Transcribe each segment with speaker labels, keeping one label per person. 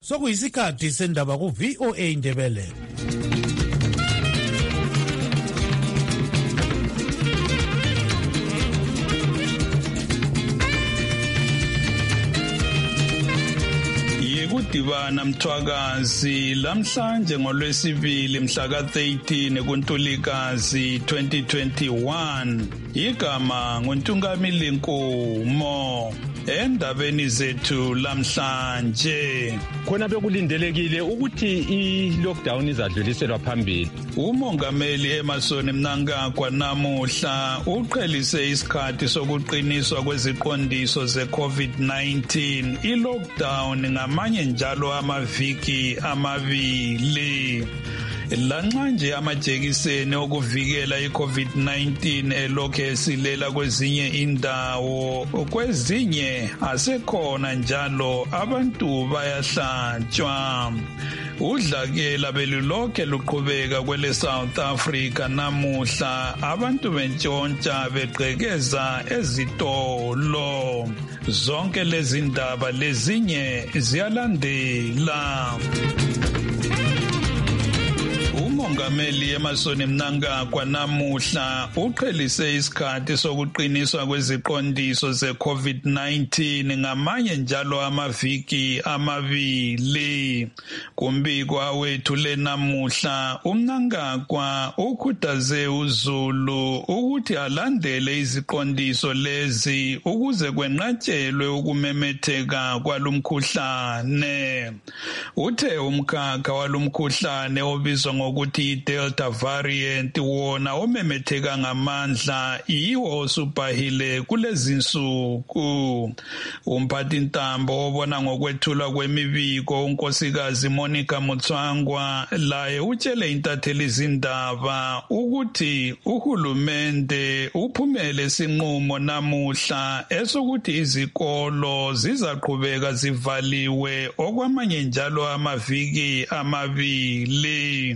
Speaker 1: sokuyisikhathi sendaba ku-VOA Indebele.
Speaker 2: Dibana Mthwakazi lamhlanje ngolwesibili mhla ka-13 kuNtulikazi 2021. Igama nguNtungamili Nkomo. Endabeni zethu lamhlanje,
Speaker 3: khona bekulindelekile ukuthi i-lockdown izadluliselwa phambili.
Speaker 2: Umongameli Emmerson Mnangagwa namuhla uqhelise isikhathi sokuqiniswa kweziqondiso ze-COVID-19. I-lockdown ngamanye njalo amaviki amabili. Lanxa nje amajekiseni okuvikela i-COVID-19 elokhu esilela kwezinye indawo, kwezinye asekhona njalo abantu bayahlatshwa. Udlakela belulokhe luqhubeka kwele South Africa namuhla, abantu bentshontsha begqekeza ezitolo. Zonke lezi ndaba lezinye ziyalandela. Umongameli Emmerson Mnangagwa namuhla uqhelise isikhathi sokuqiniswa kweziqondiso ze-COVID-19 ngamanye njalo amaviki amabili. Kumbiko awethule namuhla, uMnangagwa ukhuthaze uZulu ukuthi alandele iziqondiso lezi ukuze kwenqatshelwe ukumemetheka kwalumkhuhlane. Uthe umkhakha walumkhuhlane obizwa ngokuthi i-Delta variant wona omemetheka ngamandla yiwo osubhahile kulezi nsuku. Umphathintambo obona ngokwethulwa kwemibiko unkosikazi Monica Mutswangwa laye utshele intatheli izindaba ukuthi uhulumende uphumele isinqumo namuhla esokuthi izikolo zizaqhubeka zivaliwe okwamanye njalo amaviki amabili.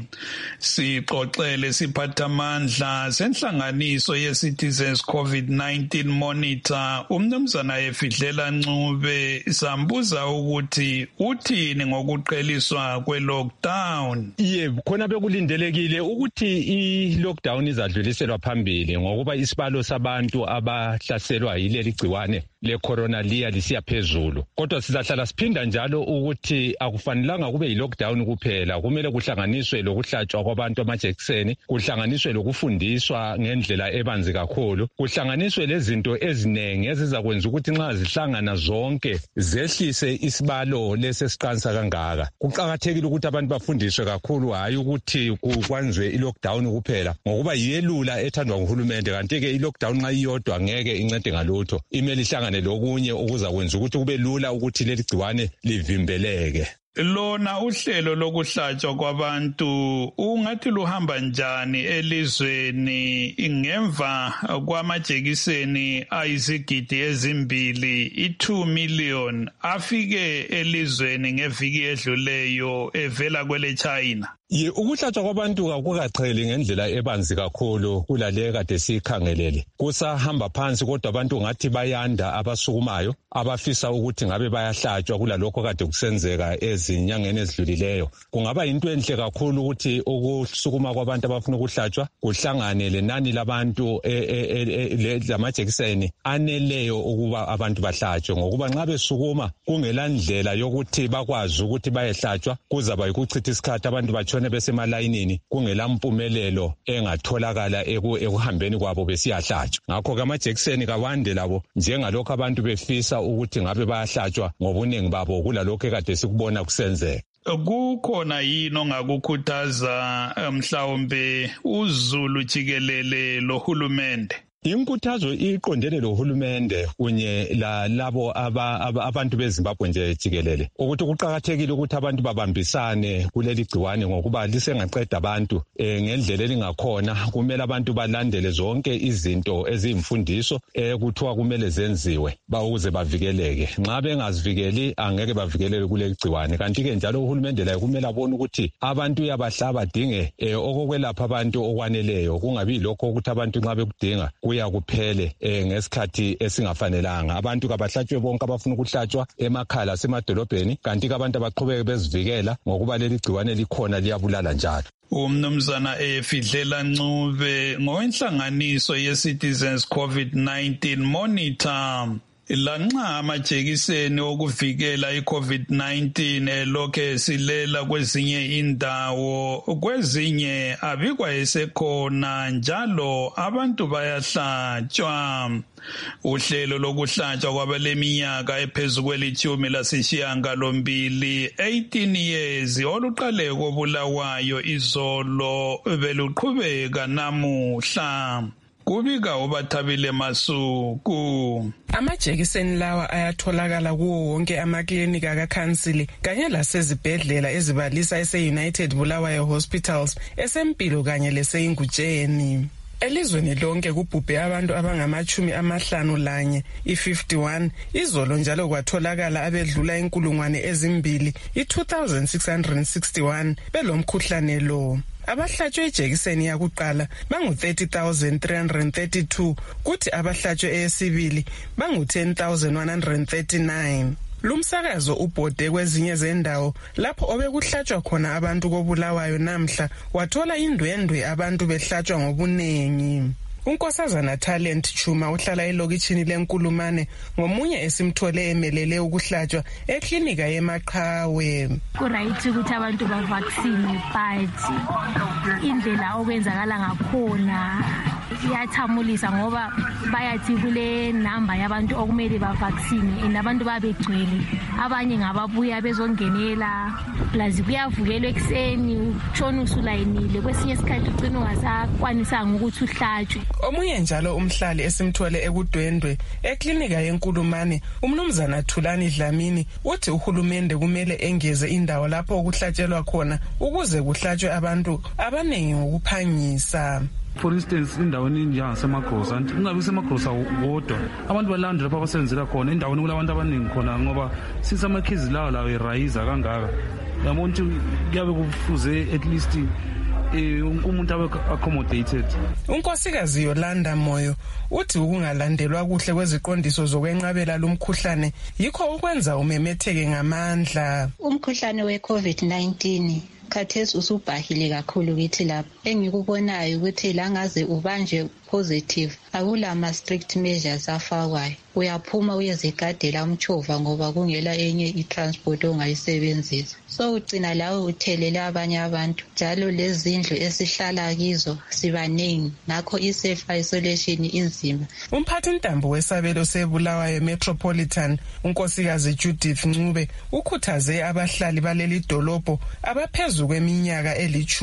Speaker 2: Sixoxele siphathamandla senhlanganiso ye-Citizens COVID-19 Monitor uMnumzana Efidlela Ncube sambuza ukuthi uthini ngokuqeliswa kwe-lockdown.
Speaker 3: Yebo, khona bekulindelekile ukuthi i-lockdown izadluliselwa phambili ngokuba isibalo sabantu abahlaselwa yileli gciwane le-corona liya lisiya phezulu. Kodwa sizahlala siphinda njalo ukuthi akufanelanga kube yi-lockdown kuphela, kumele kuhlanganiswe lokuhlatshwa kwabantu amajekiseni, kuhlanganiswe lokufundiswa ngendlela ebanzi kakhulu, kuhlanganiswe lezinto eziningi ezizakwenza ukuthi nxa zihlangana zonke zehlise isibalo lesesiqansa kangaka. Kuqakathekile ukuthi abantu bafundiswe kakhulu, hayi ukuthi kwanzwe i-lockdown kuphela ngokuba yiyelula ethandwa nguhulumende, kanti-ke i-lockdown nxa iyodwa ngeke incede ngalutho, imele ihlangane lokunye okuzakwenza ukuthi kube lula ukuthi leli gciwane livimbeleke.
Speaker 2: Lona uhlelo lokuhlatshwa kwabantu ungathi luhamba njani elizweni ngemva kwamajekiseni ayizigidi ezimbili, i-2 million afike elizweni ngeviki edluleyo evela kwele China?
Speaker 3: Ukuhlatshwa kwabantu akukaqheli ngendlela ebanzi kakhulu kulale kade sikhangelele. Kusahamba phansi kodwa abantu ngathi bayanda abasukumayo abafisa ukuthi ngabe bayahlatshwa kulalokho kade kusenzeka ezinyangeni ezidlulileyo. Kungaba yinto enhle kakhulu ukuthi ukusukuma kwabantu abafuna ukuhlatshwa kuhlangane lenani labantu lamajekiseni aneleyo ukuba abantu bahlatshwe, ngokuba nxa besukuma kungela ndlela yokuthi bakwazi ukuthi bayehlatshwa kuzaba yikuchitha isikhathi abantu batshone besemalayinini kungela mpumelelo engatholakala ekuhambeni kwabo besiyahlatshwa. Ngakho amajekiseni kawande labo njengalokho abantu befisa ukuthi ngabe bayahlatshwa ngobuningi babo kulalokho kade sikubona kusenzeka.
Speaker 2: Kukhona yini ongakukhuthaza mhlawumbe uZulu jikelele lohulumende?
Speaker 3: Inkuthazo iqondene lohulumende kunye labo abantu beZimbabwe nje jikelele ukuthi kuqakathekile ukuthi abantu babambisane kuleli gciwane ngokuba lisengaqeda abantu ngendlela elingakhona. Kumele abantu balandele zonke izinto eziyimfundiso kuthiwa kumele zenziwe ukuze bavikeleke. Nxa bengazivikeli angeke bavikelele kuleli gciwane. Kanti-ke njalo uhulumende laye kumele abone ukuthi abantu uyabahlaba badinge okokwelapha abantu okwaneleyo, kungabi lokho ukuthi abantu nxa bekudinga kubuya kuphele ngesikhathi esingafanelanga. Abantu kabahlatshwe bonke abafuna ukuhlatshwa emakhaya lasemadolobheni, kanti abantu abaqhubeke bezivikela ngokuba leli gciwane likhona liyabulala njalo.
Speaker 2: Umnumzana Fidlela Ncube ngowenhlanganiso ye-Citizens COVID-19 Monitor. Lanxa amajekiseni okuvikela i-COVID-19 elokhe silela kwezinye indawo, kwezinye abikwa esekhona njalo abantu bayahlatshwa. Uhlelo lokuhlatshwa kwabaleminyaka ephezulu kweli-18 18 years oluqale koBulawayo izolo beluqhubeka namuhla. Kubika uBathabile Masuku.
Speaker 4: Amajekiseni lawa ayatholakala kuwo wonke amaklinika kakhansili kanye lasezibhedlela ezibalisa ese-United Bulawayo Hospitals, esempilo kanye lese-Ingutsheni. Elizweni lonke kubhubhe abantu abangama-51, i-51. Izolo njalo kwatholakala abedlula 2,000, i-2,661 belomkhuhlane lo. Abahlatshwe ijekiseni yakuqala bangu-30,332 kuthi abahlatshwe eyesibili bangu-10,139. Lumsakazo ubhode kwezinye zendawo lapho obekuhlatshwa khona abantu koBulawayo namhla wathola indwendwe abantu behlatshwa ngobunengi. Unkosazana Talent Chuma uhlala elokitshini leNkulumane ngomunye esimthole emelele ukuhlatshwa eklinika yeMaqhawe.
Speaker 5: Kuright ukuthi abantu bavaccine but indlela okwenzakala ngakhona iyathamulisa ngoba bayathi kule number yabantu okumele bavaccine nabantu babegcwele, abanye ngababuya bezongenela plazi kuyavukelwa ekseni utshona usulayinile, kwesinye isikhathi ugcina ungasakwanisanga ukuthi uhlatshwe.
Speaker 4: Omunye njalo umhlali esimthole ekudwendwe eklinika yeNkulumane, umnumzana Thulani Dlamini, uthi uhulumende kumele engeze indawo lapho ukuhlatshelwa khona ukuze kuhlatshwe abantu abanengi ngokuphangisa.
Speaker 6: For instance, indaweni enjengasemagrosa, kungabi semagrosa wodwa, abantu balanda lapho abasebenzela khona, endaweni kulabantu abaningi khona ngoba since amakhizi lawo erayiza kangaka. Yabona ukuthi kuyabe kufuze at least umuntu abe accommodated.
Speaker 4: Unkosikazi Yolanda Moyo uthi ukungalandelwa kuhle kweziqondiso zokwenqabela lumkhuhlane yikho ukwenza umemetheke ngamandla.
Speaker 7: Umkhuhlane we-COVID-19 khathesi usubhahile kakhulu kithi lapha. Engikubonayo ukuthi la ngaze ubanje positive akulama strict measures afakwayo. Uyaphuma uyezigadela umchova ngoba kungela enye i-transport ongayisebenzisa. So ugcina lawe uthelela abanye abantu. Njalo lezindlu esihlala kizo sibaningi, ngakho i-self isolation inzima.
Speaker 4: Umphathintambo wesabelo seBulawayo Metropolitan, unkosikazi Judith Ncube, ukhuthaze abahlali baleli dolobho abaphezu kweminyaka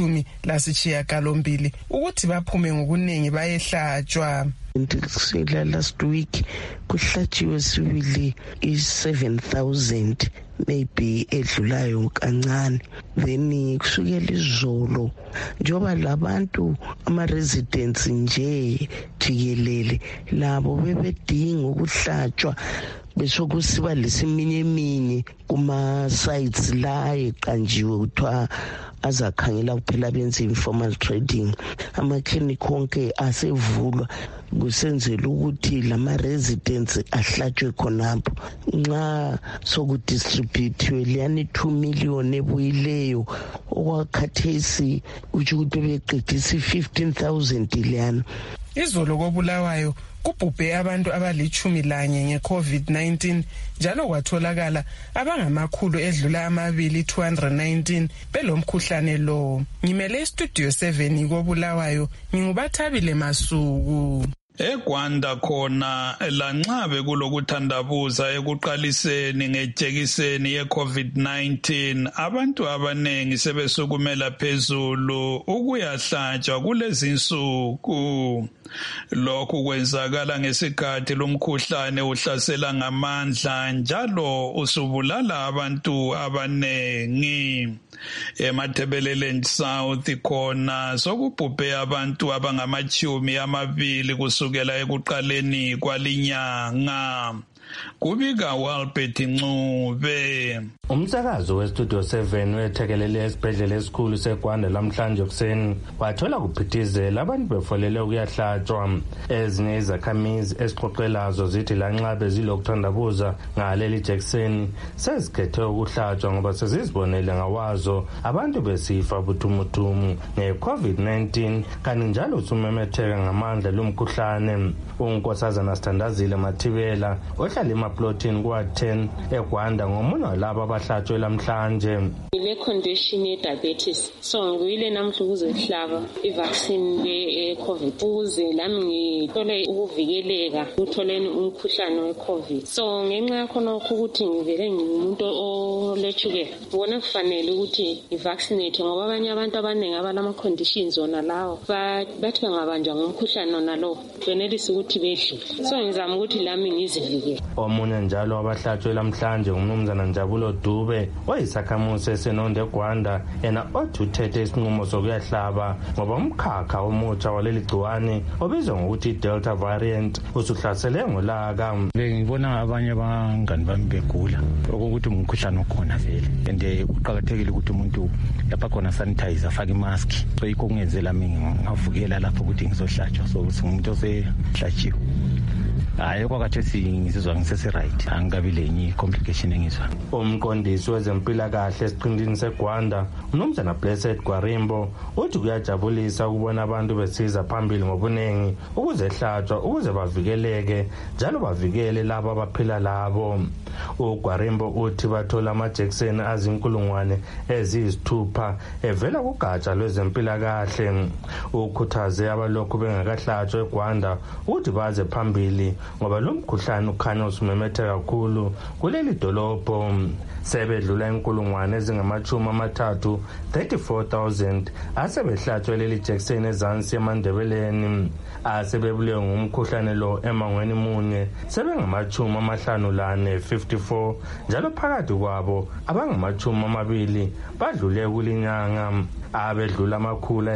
Speaker 4: 12 ukuthi baphume ngokuningi bayehlatshwa.
Speaker 8: Last week kuhlatshiwe sibili 7,000 maybe edlulayo kancane, then kusukela izolo njoba labantu ama-residents nje jikelele labo bebedinga ukuhlatshwa besokusiba lesiminyeminya kuma-sites la eqanjiwe kuthiwa azakhangela kuphela benze informal trading. Amaklinikhi onke asevulwa kusenzela ukuthi lama-residents ahlatshwe khonapho. Nxa sokudistributhiwe liyani 2 million ebuyileyo okwakhathesi utsho ukuthi beqedisa 15,000 liyana.
Speaker 4: Izolo koBulawayo kubhubhe abantu abali-11 nge-COVID-19 njalo kwatholakala abangamakhulu edlula 219 belomkhuhlane lo. Ngimele istudio 7 koBulawayo, nginguBathabile Masuku.
Speaker 2: EGwanda khona lanxa bekulokuthandabuza ekuqaliseni ngejekiseni ye-COVID-19, abantu abanengi sebesukumela phezulu ukuyahlatshwa kulezi insuku. Lokhu kwenzakala ngesikhathi lumkhuhlane uhlasela ngamandla njalo usubulala abantu abanengi. EMatabeleland South khona sokubhubhe abantu abangama-20 kusukela ekuqaleni kwalinyanga. Kubika uAlbert Ncube.
Speaker 9: Umsakazo weStudio 7 wethekelele esibhedlela esikhulu seGwanda lamhlanje kuseni wathola kuphithizela abantu befolele ukuyahlatshwa. Ezinye izakhamizi esixoxelazo zithi lanxa bezilokuthandabuza ngaleli jekiseni sezikhethe ukuhlatshwa ngoba sezizibonele ngawazo abantu besifa buthumuthum nge-COVID-19 kanti njalo usumemetheka ngamandla lomkhuhlane. UNkosazana Sithandazile Mathibela ohlala emaplotini kwa-10 eGwanda ngomunye walabo abahlatshwe lamhlanje.
Speaker 10: Le condition ye diabetes so ngiyile namhla ukuzohlaba i-vaccine le-COVID ukuze lami ngithole ukuvikeleka utholeni umkhuhlane we-COVID. So ngenxa yakho nokho ukuthi ngivele ngimuntu olechukela bona kufanele ukuthi i-vaccinate ngoba abanye abantu abaningi abalama conditions ona lawo bathi bangabanjwa ngumkhuhlane ona lo benelisa ukuthi bedlule. So ngizama ukuthi lami ngizivikele.
Speaker 9: Omunye njalo abahlatshwe lamhlanje ngumnumzana Njabulo Dube oyisakhamuzi esenonde eGwanda yena othi uthethe isinqumo sokuyahlaba ngoba umkhakha omutsha waleli gciwane obizwa ngokuthi Delta variant usuhlasele ngolaka.
Speaker 11: Ngibona abanye abangani bami begula ukuthi umkhuhlane okhona vele and uqhakathekile ukuthi umuntu lapha khona sanitizer afake imask. So yikho kungenzela mina ngavukela lapho ukuthi ngizohlatshwa so umuntu osehlatshiwe. Hayi kwakathe ngizizwa ngisese-right angikabi lenye complication engizwa.
Speaker 9: Umqondisi wezempilakahle esiqindini seGwanda uMnumzana Blessed Gwarimbo uthi kuyajabulisa ukubona abantu besiza phambili ngobunengi ukuzehlatshwa ukuze bavikeleke njalo bavikele labo abaphila labo. uGwarimbo uthi bathola amajekiseni azinkulungwane eziyisithupha evela kugatsha lwezempilakahle. Ukhuthaze abalokhu bengakahlatshwa eGwanda ukuthi baze phambili ngoba lo mkhuhlane ukhanya usumemetheka kakhulu kuleli dolobho. Sebedlula inkulungwane ezingama-30 34,000 asebehlatshwe leli jekiseni ezansi eMandebeleni. Asebebulewe ngumkhuhlane lo emangweni munye sebengama-54 54 njalo phakathi kwabo abangama-20 badlule kulinyanga. Abedlula amakhulu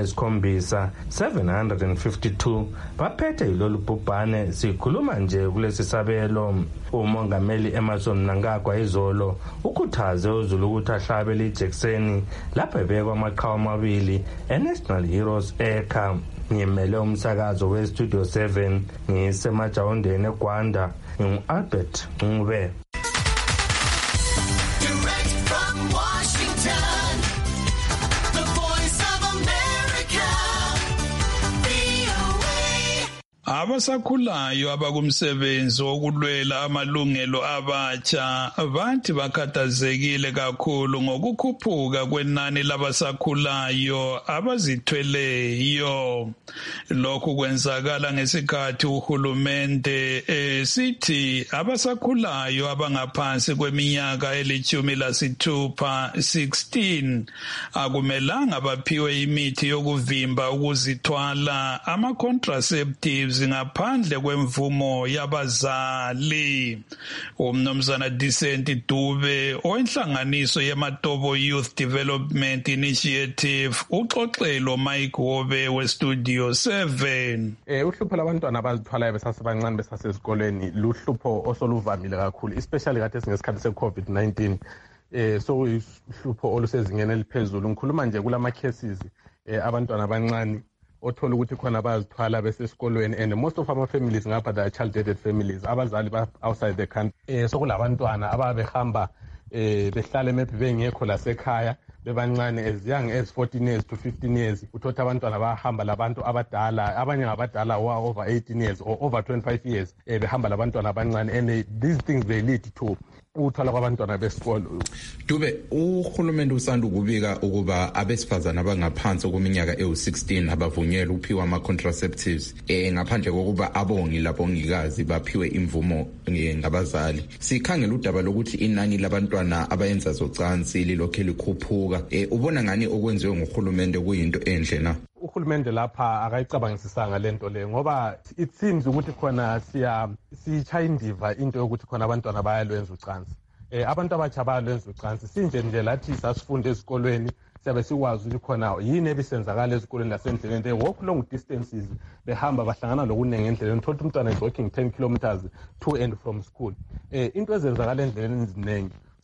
Speaker 9: 752 baphethe yilolu bhubhane. Sikhuluma nje kulesi sabelo. Umongameli Emerson Mnangagwa izolo ukhuthaze uZulu ukuthi ahlabe lijekiseni lapho ebekwa amaqhawe amabili eNational Heroes Acre. Ngimele umsakazo weStudio 7 ngisemajawondeni eGwanda ngingu-Albert Ncube.
Speaker 2: Abasakhulayo abakumsebenzi wokulwela amalungelo abatsha bathi bakhathazekile kakhulu ngokukhuphuka kwenani labasakhulayo abazithweleyo. Lokhu kwenzakala ngesikhathi uhulumende sithi abasakhulayo abangaphansi kweminyaka eli-16 akumelanga baphiwe imithi yokuvimba ukuzithwala ama-contraceptives ngaphandle kwemvumo yabazali. Umnumzana Decent Dube owenhlanganiso yeMatobo Youth Development Initiative uxoxelo Mike Wobe weStudio 7.
Speaker 12: Uhlupho labantwana abazithwalayo besasebancane besasesikoleni luhlupho osoluvamile kakhulu especially kade singesikhathi se-COVID-19. So uhlupho olusezingeni eliphezulu. Ngikhuluma nje kulama cases abantwana abancane othola ukuthi khona bazithwala besesikolweni and most of our families ngapha they are child-dated families. Abazali outside the country. So kulabantwana ababehamba behlale maybe bengekho lasekhaya bebancane as young as 14 years to 15 years. Uthola abantwana bahamba labantu abadala, abanye ngabadala over 18 years or over 25 years behamba labantwana abancane and these things they lead to ukuthola kwabantwana besikolo.
Speaker 13: Dube, uhulumende usanda ukubika ukuba abesifazana abangaphansi kweminyaka ewu-16 abavunyelwe ukuphiwa ama-contraceptives ngaphandle kokuba abongi labongikazi baphiwe imvumo ngabazali. Sikhangela udaba lokuthi inani labantwana abayenza zocansi lilokhu likhuphuka. Ubona ngani okwenziwe nguhulumende kuyinto enhle na?
Speaker 12: Uhulumende lapha akayicabangisisanga lento le ngoba it seems ukuthi khona siyitshaya indiva into yokuthi khona abantwana bayalwenza ucansi. Abantu abatsha bayalwenza ucansi sinje nje lathi sasifunda ezikolweni siyabe sikwazi ukuthi khona yini ebisenzakala ezikolweni lasendleleni. They walk long distances behamba bahlangana lokunenge endleleni. Thola umntwana is walking 10 kilometers to and from school. Into ezenzakala endleleni eziningi.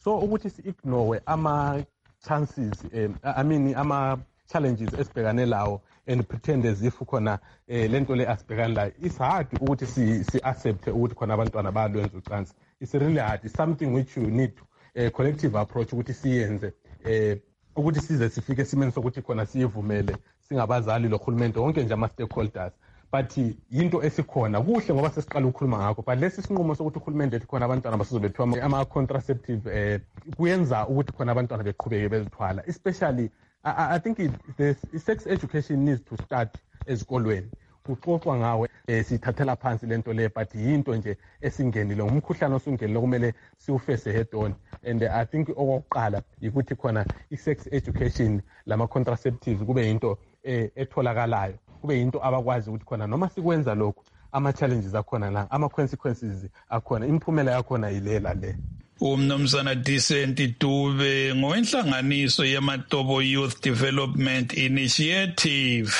Speaker 12: so ukuthi si-ignore ama-chances ama-challenges esibhekane lawo and pretend as if khona lento le asibhekane layo it's hard ukuthi si-accept ukuthi khona abantwana bayalwenza ucansi. It's really hard. It's something which you need collective approach ukuthi siyenze ukuthi size sifike esimeni sokuthi khona siyivumele singabazali lohulumende wonke nje ama-stakeholders. But yinto esikhona kuhle ngoba sesiqala ukukhuluma ngakho, but lesi sinqumo sokuthi uhulumende ethi khona abantwana basizobethiwa ama-contraceptive kuyenza ukuthi khona abantwana beqhubeke bezithwala, especially I think the sex education needs to start ezikolweni. Kuxoxwa ngawe sithathela phansi lento le, but yinto nje esingenile umkhuhlane osungenile kumele siwufese head on. And I think okokuqala ukuthi khona i-sex education lama-contraceptives kube yinto etholakalayo, kube yinto abakwazi ukuthi khona noma sikwenza lokhu ama-challenges akhona la, ama-consequences akhona, imiphumela yakhona yilela le.
Speaker 2: Umnumzana Decent Dube ngowenhlanganiso yeMatobo Youth Development Initiative.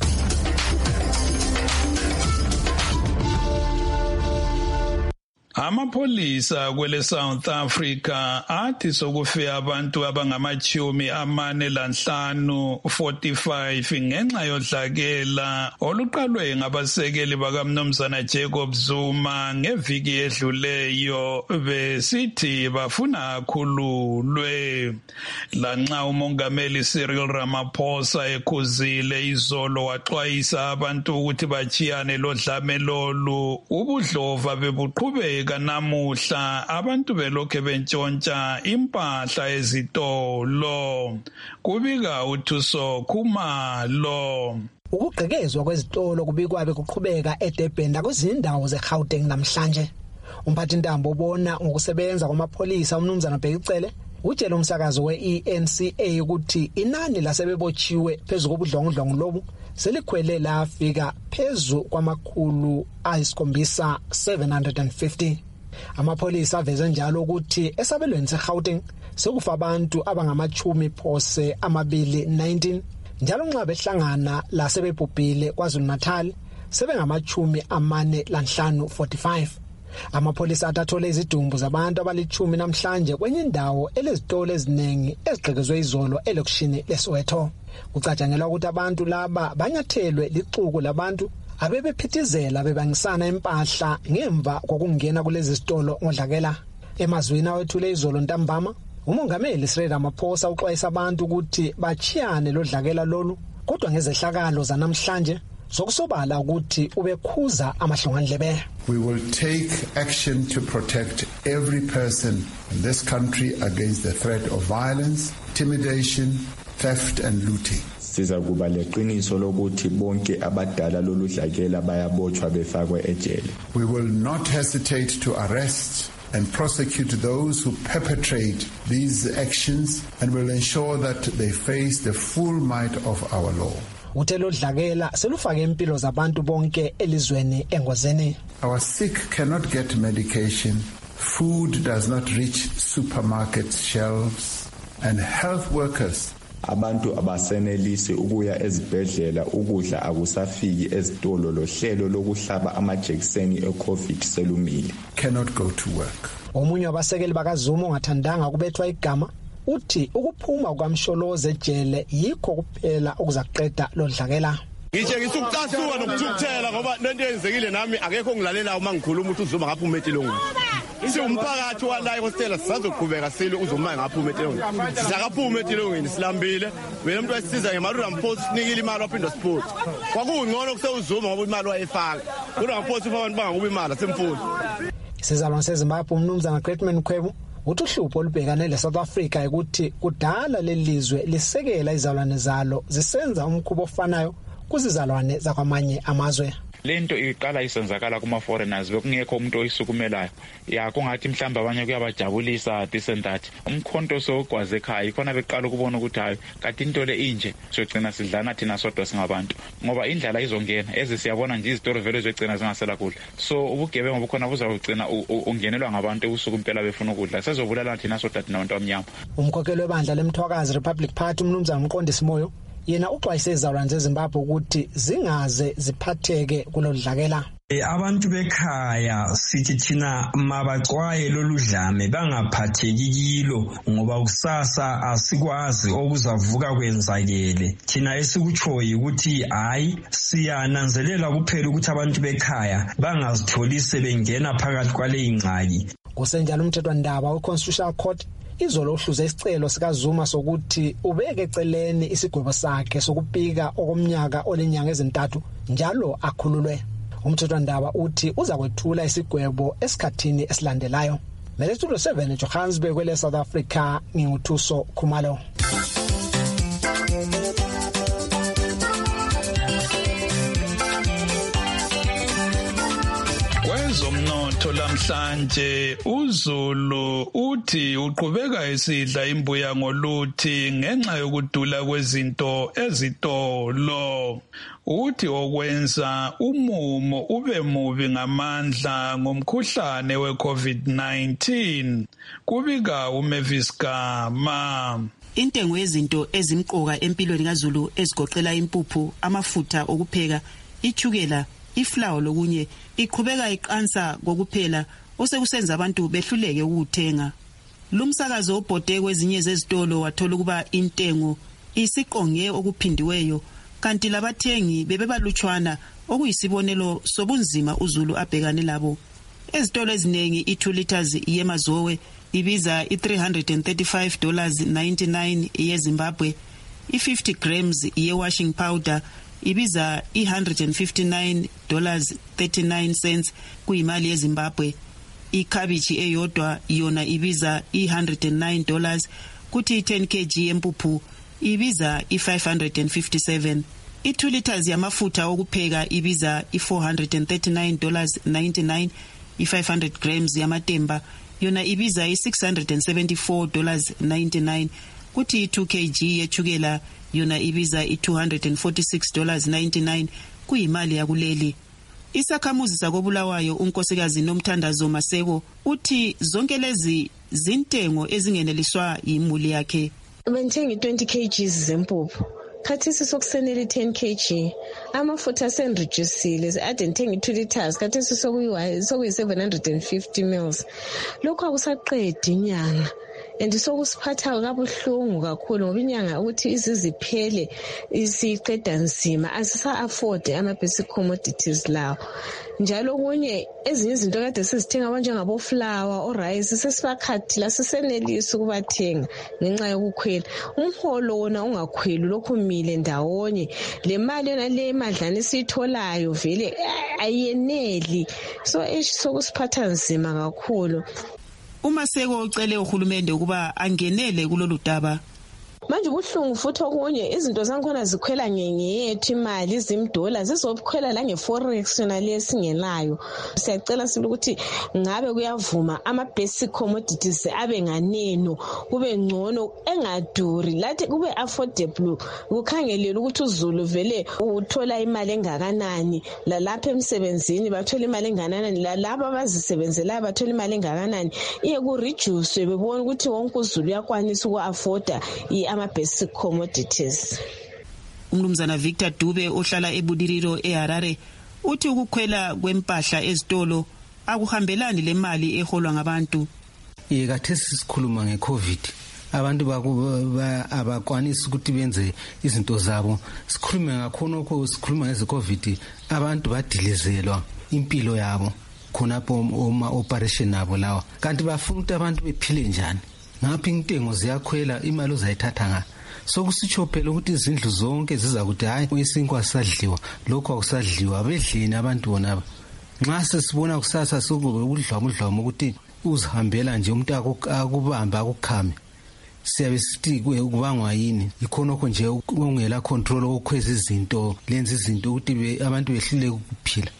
Speaker 2: Amapolisa kwele South Africa athi sokufe abantu abangama-45 ngenxa yodlakela oluqalwe ngabasekeli bakamnumzana Jacob Zuma ngeviki edluleyo besithi bafuna akhululwe. Lanxa umongameli Cyril Ramaphosa ekhuzile izolo waxwayisa abantu ukuthi bachiyane lodlame lolu, ubudlova bebuqhubeka namuhla abantu belokhe bentshontsha impahla ezitolo. Kubika uThuso Khumalo.
Speaker 14: Ukugqekezwa kwezitolo kubikwa bekuqhubeka eDurban nakwezindawo zeGauteng namhlanje. Umphathintambo ubona ngokusebenza kwamapolisa umnumzana Bhekicele utshela umsakazo we-ENCA ukuthi inani lasebebotshiwe phezu kobudlongudlongo lobu selikhwele lafika phezu kwamakhulu ayisikhombisa 750. Amapolisa aveze njalo ukuthi esabelweni seGauteng sekufa abantu abangama-19 njalo nxa behlangana la sebebhubhile KwaZulu Natal sebengama-45. Amapolisa athole izidumbu zabantu abali-10 namhlanje kwenye indawo elezitolo eziningi ezigqekezwe izolo elokishini leSoweto. Kucatshangelwa ukuthi abantu laba banyathelwe lixuku labantu abebephithizela bebangisana impahla ngemva kokungena kulezi zitolo ngodlakela. Emazwini awethule izolo ntambama, umongameli Cyril Ramaphosa uxwayisa abantu ukuthi bachiyane lodlakela lolu, kodwa ngezehlakalo zanamhlanje sokusobala ukuthi ubekhuza amahlongandlebe.
Speaker 15: We will take action to protect every person in this country against the threat of violence, intimidation, theft and looting.
Speaker 16: Siza kuba leqiniso lokuthi bonke abadala lolu dlakela bayabotshwa befakwe ejele.
Speaker 15: We will not hesitate to arrest and prosecute those who perpetrate these actions and will ensure that they face the full might of our law.
Speaker 14: Utelo dlakela selufake impilo zabantu bonke elizweni engozeni.
Speaker 15: Our sick cannot get medication, food does not reach supermarket shelves, and health workers
Speaker 16: abantu abasenelisi ukuya ezibhedlela, ukudla akusafiki ezitolo, lohlelo lokuhlaba amajekiseni eCovid selumile.
Speaker 15: Cannot go to work.
Speaker 14: Omunye wabasekeli bakaZuma ongathandanga kubethwa igama uthi ukuphuma kwamsholoze ejele yikho kuphela okuzaqeda lodlakela.
Speaker 17: Ngitshengisa ukucasuka nokuthukuthela ngoba lento yenzekile nami akekho ngilalela uma ngikhuluma ukuthi uZuma ngaphuma etilongweni. Siwumphakathi wala eHostela sisazoqhubeka sile uZuma ngaphuma etilongweni. Sisakaphuma etilongweni silambile. Wena umuntu wesisiza ngemali uRamaphosa sinikile imali waphinda support. Kwakungcono kuseUZuma ngoba imali wayefaka. uRamaphosa ufa abantu bangakuba imali asemfundo.
Speaker 14: Isizalwane seZimbabwe umnumzana Greatman Khwebu uthi uhlupho olubhekane leSouth Africa ukuthi kudala lelizwe lisekela izalwane zalo zisenza umkhubo ofanayo kuzizalwane zakwamanye amazwe.
Speaker 18: Lento iqala isenzakala kuma foreigners bekungekho umuntu oyisukumelayo ya kungathi mhlamba abanye kuyabajabulisa disendathi umkhonto sogwaze ekhaya ikhona beqala ukubona ukuthi hayi kanti into le inje sogcina sidlana thina sodwa singabantu ngoba indlala izongena siyabona nje izitori vele zogcina zingasela kudla so ubugebengu obukhona buzawugcina ungenelwa ngabantu ebusuku impela befuna ukudla sezobulala thina sodwa thina abantu abamnyama.
Speaker 14: Umkhokheli webandla leMthwakazi Republic Party umnumzana Mqondisi Moyo yena uxwayise izalwane zeZimbabwe ukuthi zingaze ziphatheke kulodlakela.
Speaker 19: Abantu bekhaya sithi thina mabaxwaye lolu dlame bangaphatheki kilo ngoba kusasa asikwazi okuzavuka kwenzakele. Thina esikutshoyo ukuthi hayi siyananzelela kuphela ukuthi abantu bekhaya bangazitholi sebengena phakathi kwale ingxaki.
Speaker 14: Kusenjalo umthethwandaba we-Constitutional Court izolo uhluze isicelo sikaZuma sokuthi ubeke eceleni isigwebo sakhe sokupika okomnyaka olenyanga ezintathu njalo akhululwe. Umthethwandaba uthi uza kwethula isigwebo esikhathini esilandelayo. Melitulo 7 Johannesburg kwele South Africa, nginguthuso Khumalo.
Speaker 2: Kwezomnotho lamhlanje uZulu uthi uqhubeka esidla imbuya ngoluthi ngenxa yokudula kwezinto ezitolo. Uthi okwenza umumo ube mubi ngamandla ngomkhuhlane we-COVID-19. Kubika uMavis Gama.
Speaker 20: Intengo yezinto ezimqoka empilweni kaZulu ezigoqela impuphu, amafutha okupheka, ichukela, iflour lokunye iqhubeka iqansa kokuphela osekusenza abantu behluleke ukuthenga. Lumsakazo obhode kwezinye zezitolo wathola ukuba intengo isiqonge okuphindiweyo kanti labathengi bebebalutshwana okuyisibonelo sobunzima uZulu abhekane labo. Ezitolo ezinengi i2 liters yemazowe ibiza $335.99 yeZimbabwe, i50 grams ye-washing powder ibiza $159.39 kuyimali yeZimbabwe. Ikhabichi eyodwa yona ibiza $109 kuthi 10 kg yempuphu ibiza $557. I2 liters yamafutha okupheka ibiza $439.99. I500 grams yamatemba yona ibiza $674.99 kuthi 2 kg yechukela yona ibiza $246.99 kuyimali yakuleli. Isakhamuzi sakobulawayo unkosikazi Nomthandazo Maseko uthi zonke lezi zintengo ezingeneliswa imuli yakhe.
Speaker 21: Benthenga 20 kg zempuphu. Khathesi sokusenele 10 kg. Amafutha senreducile ade ngithenga 2 liters khathesi sokuyi 750 ml. Lokho akusaqedi inyanga. Sokusiphatha kabuhlungu kakhulu ngoba inyanga ukuthi iziziphele isiqeda nzima asisa afford ama basic commodities lawo. Njalo kunye ezinye izinto kade sizithenga njengabo flour o rice sesifakhathi la sisenelisa ukubathenga ngenxa yokukhwela. Umholo wona ungakhweli lokho umile ndawonye. Le mali yona le madlana esitholayo vele ayeneli. Sokusiphatha nzima kakhulu.
Speaker 20: Umaseko ucele uhulumende ukuba angenele kulolu daba.
Speaker 21: Manje ubuhlungu futhi okunye izinto zankhona zikhwela ngeyethu imali izimdola zizokhwela la ngeforex yona lesingelayo. Siyacela sibili ukuthi ngabe kuyavuma ama basic commodities abe nganeno kube ngcono engaduri lathi kube affordable ukhangelela ukuthi uZulu vele uthola imali engakanani lalapha emsebenzini bathola imali engakanani lalabo abazisebenzela bathola imali engakanani iye ku reduce bebona ukuthi wonke uZulu uyakwanisa uku-afforda ama-basic commodities.
Speaker 20: Umnumzana Victor Dube ohlala eBudiriro eHarare uthi ukukhwela kwempahla ezitolo akuhambelani le mali eholwa ngabantu.
Speaker 22: Yekathesi sikhuluma ngeCovid abantu abakwanisi ukuthi benze izinto zabo. Sikhulume ngakhonokho sikhuluma ngeCovid abantu badilizelwa impilo yabo khonapho oma operation abo lawa. Kanti bafuna ukuthi abantu bephile njani? Ngaphi intengo ziyakhwela imali uzayithatha nga. Sokusitsho phela ukuthi izindlu zonke ziza ukuthi hayi isinkwa sadliwa lokho akusadliwa bedlini abantu bonaba. Nxa sesibona kusasa sokube udlwamudlwamo ukuthi uzihambela nje umuntu akubamba akukhame. Siyabe sithi kubangwa yini ikhonokho nje ungela control okukhweza izinto lenza izinto ukuthi abantu behlule ukuphila.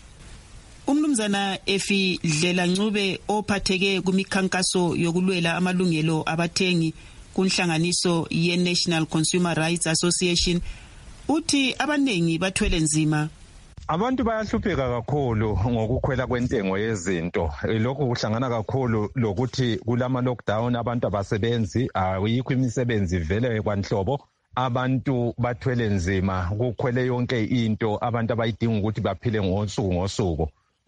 Speaker 20: Umnumzana Efi Dlela Ncube ophatheke kumikhankaso yokulwela amalungelo abathengi kunhlanganiso ye-National Consumer Rights Association uthi abanengi bathwele nzima.
Speaker 3: Abantu bayahlupheka kakhulu ngokukhwela kwentengo yezinto. Lokho kuhlangana kakhulu lokuthi kulama lockdown abantu abasebenzi ayikho imisebenzi vele kwanhlobo. Abantu bathwele nzima kukhwele yonke into abantu abayidinga ukuthi baphile ngosuku.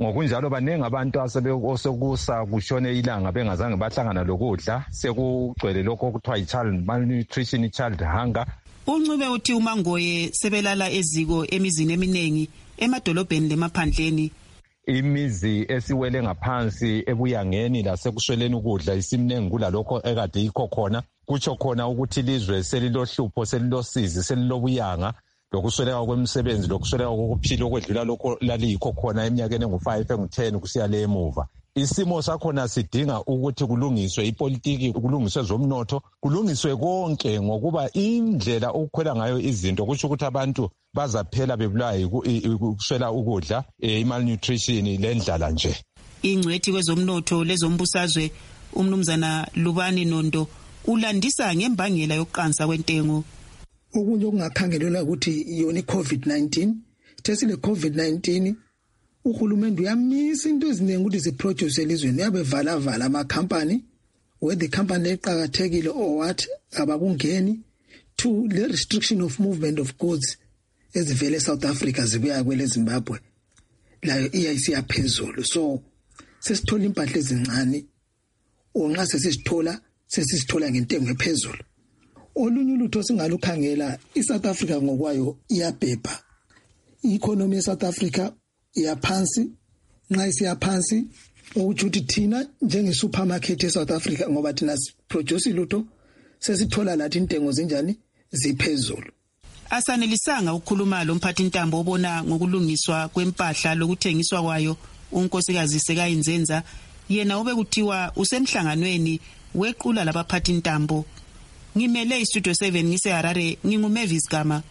Speaker 3: ngokunjalo baningi abantu asebekusa kushone ilanga bengazange bahlangana lokudla sekugcwele lokho okuthiwa yi-child malnutrition, i-child hunger.
Speaker 20: uNcube uthi uMangoye sebelala eziko emizini eminingi emadolobheni lemaphandleni.
Speaker 3: Imizi esiwele ngaphansi ebuyangeni lasekusweleni ukudla isimningi kulalokho ekade yikho khona. Kutsho khona ukuthi ilizwe selilohlupho, selilosizi, selilobuyanga, lokusweleka kwemisebenzi, lokusweleka kokuphila okwedlula lokho laliyikho khona eminyakeni engu-5 engu-10 kusiya le emuva. Isimo sakhona sidinga ukuthi kulungiswe ipolitiki, kulungiswe zomnotho, kulungiswe konke, ngokuba indlela ukukhwela ngayo izinto kusho ukuthi abantu bazaphela bebulawa ukuswela ukudla, i-malnutrition lendlala nje.
Speaker 20: Ingcwethi kwezomnotho lezombusazwe umnumzana Lubani Nondo ulandisa ngembangela yokuqansa kwentengo.
Speaker 1: Okunye okungakhangelelwa ukuthi yona i-COVID-19, thesile COVID-19 uhulumende uyamisa into eziningi ukuthi ziproduce elizweni, yabe vala ama-company, whether i-company eqakathekile or what, abakungeni, to the restriction of movement of goods ezivele eSouth Africa zibuya kwele Zimbabwe, layo iyayisiya phezulu. So sesithola impahla ezincane, onqa sesisithola ngentengo ephezulu. Olunye ulutho singalukhangela, iSouth Africa ngokwayo iyabhebha. I-economy yeSouth Africa iyaphansi, nxa isiyaphansi ukuthi thina njenge-supermarket eSouth Africa, ngoba thina siproduce ilutho sesithola lathi intengo zinjani ziphezulu.
Speaker 20: Asanelisanga ukukhuluma lo mphathi ntambo obona ngokulungiswa kwempahla lokuthengiswa kwayo unkosikazi Sekayinzenza, yena obekuthiwa usemhlanganweni wequla labaphathi ntambo. Ngimele iStudio 7 ngiseHarare, nginguMavis Gama.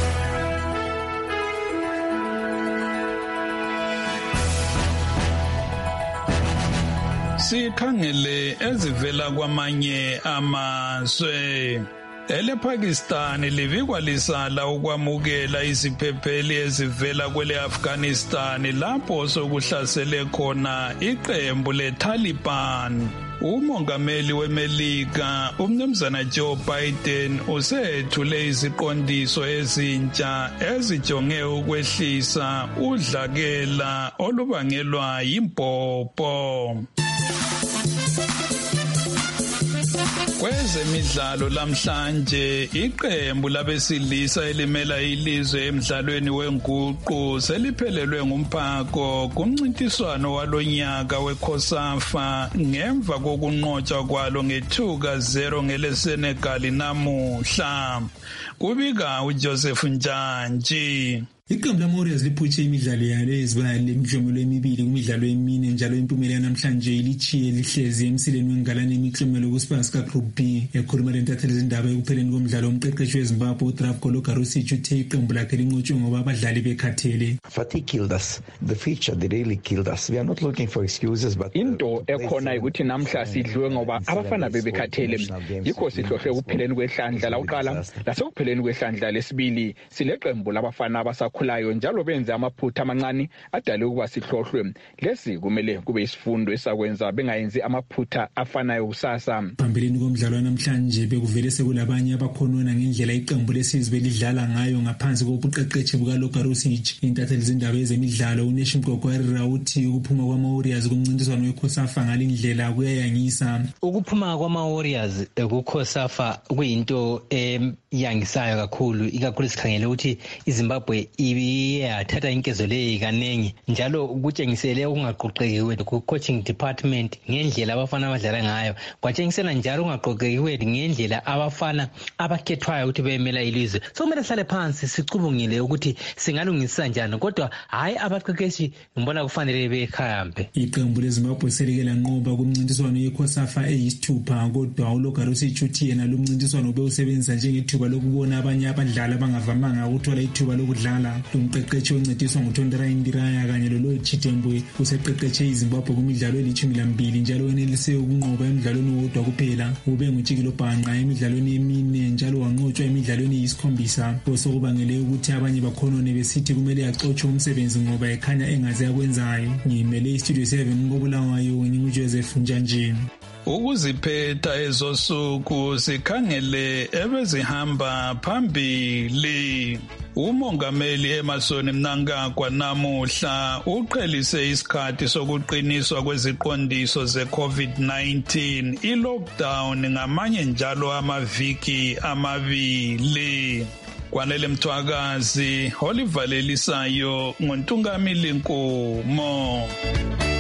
Speaker 2: Sikhangele ezivela kwamanye amazwe. ElePakistan livikwa lisala ukwamukela iziphepheli ezivela kwele Afghanistan lapho sokuhlasele khona iqembu leTaliban. Umongameli weMelika umnumzana Joe Biden usethule iziqondiso ezintsha ezijonge ukwehlisa udlakela olubangelwa yimbhobho. Kwezemidlalo lamhlanje iqembu labesilisa elimela ilizwe emidlalweni wenguqu seliphelelwe ngumphako kumncintiswano walonyaka weCOSAFA ngemva kokunqotshwa kwalo nge2-0 ngeleSenegal namuhla. Kubika uJoseph Njantshi.
Speaker 5: Iqembu lamaWarriors liphutshe imidlalo yalo ezibanayo lemidlomelo emibili kumidlalo emine, njalo impumelelo namhlanje ilichiye lihlezi emsileni wengalane imiklomelo kuSpurs Group B. Ekhuluma lentatheli izindaba ekupheleni komdlalo umqeqeshi weZimbabwe uDravko Logarosic uthe iqembu lakhe linqotshwe ngoba abadlali bekhathele.
Speaker 23: Fatigue killed us. The feature they really killed us. We are not looking for excuses, but
Speaker 24: into ekhona ukuthi namhla sidliwe ngoba abafana bebekhathele. Yikho sihlohle kupheleni kwehlandla laqala lasekupheleni kwehlandla lesibili. Sineqembu labafana abasakhulayo njalo benze amaphutha amancane adale ukuba sihlohlwe. Lesi kumele kube isifundo esakwenza bengayenzi amaphutha afanayo kusasa.
Speaker 5: Phambeleni komdlalo namhlanje bekuvele sekulabanye abakhonona ngendlela iqembu lesizwe lidlala ngayo ngaphansi kobuqeqeshi bukaLogarosic. Intatheli izindaba ezemidlalo uNeshi Mgogwarira uthi ukuphuma kwamaWarriors kumncintiswano weCOSAFA ngalindlela kuyayangisa.
Speaker 25: Ukuphuma kwamaWarriors kuCOSAFA kuyinto yangisayo kakhulu, ikakhulu sikhangele ukuthi iZimbabwe iyathatha inkezo leyi kaningi, njalo kutshengisele ukungaqoqeki ku-coaching department ngendlela abafana abadlala ngayo. Kwatshengisela njalo ukungaqoqeki ngendlela abafana abakhethwayo ukuthi bemela ilizwe. So kumele sihlale phansi sicubungile ukuthi singalungisa njani, kodwa hayi abaqeqeshi ngibona kufanele bekhambe.
Speaker 5: Iqembu leZimbabwe selike lanqoba kumncintiswano yeCOSAFA eyisithupha, kodwa uLogarosic uthi yena lo mncintiswano ubewusebenzisa njengethuba lokubona abanye abadlali abangavamanga ukuthola ithuba lokudlala. Umqeqeshi oncediswa nguTondera Indiraya kanye loLoyd Chitembwe useqeqeshe iZimbabwe kumidlalo eli12 njalo wenelise ukunqoba emidlalweni owodwa kuphela. Ube nguTshikilo Bhanqa emidlalweni emine njalo wanqotshwa emidlalweni eyisi7, osokubangele ukuthi abanye bakhonone besithi kumele axotshwe umsebenzi ngoba ekhanya engazi akwenzayo. Ngimele iStudio 7 koBulawayo, nginguJoseph Njantshi.
Speaker 2: ukuziphetha ezosuku sikhangele ebezihamba phambili. Umongameli Emmerson Mnangagwa namuhla uqhelise isikhathi sokuqiniswa kweziqondiso ze-COVID-19 i-lockdown ngamanye njalo amaviki amabili. Kwanele Mthwakazi, Oliver Lelisayo, ngoNtungamili Nkomo.